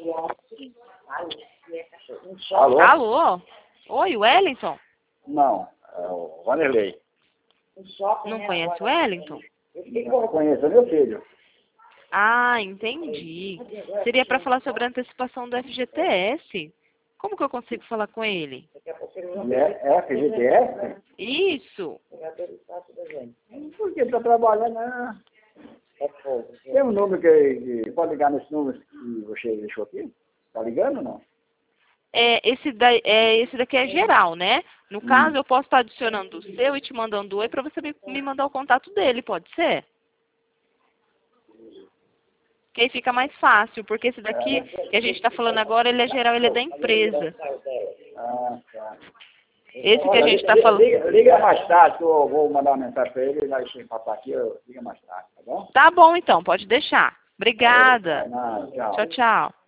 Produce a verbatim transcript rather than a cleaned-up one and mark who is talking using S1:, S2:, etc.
S1: Alô?
S2: Alô? Oi, Wellington?
S1: Não, é o Vanderlei.
S2: Não conhece o Wellington?
S1: Não conheço, é meu filho.
S2: Ah, entendi. Seria para falar sobre a antecipação do F G T S. Como que eu consigo falar com ele?
S1: É F G T S?
S2: Isso.
S1: Por que está trabalhando, né? Tem um número que, que pode ligar nesse número que você deixou aqui? Tá ligando ou não?
S2: É, esse, da, é, esse daqui é geral, né? No
S1: Hum.
S2: caso, eu posso estar adicionando o seu e te mandando oi para você me, me mandar o contato dele, pode ser? Que aí fica mais fácil, porque esse daqui que a gente está falando agora, ele é geral, ele é da empresa.
S1: Ah, tá.
S2: Esse que a
S1: Olha,
S2: gente está
S1: li-
S2: falando...
S1: liga, liga mais tarde, que eu vou mandar uma mensagem para ele, ele vai passar aqui, eu liga mais tarde, tá bom?
S2: Tá bom, então, pode deixar. Obrigada.
S1: Ah, tchau.
S2: Tchau, tchau.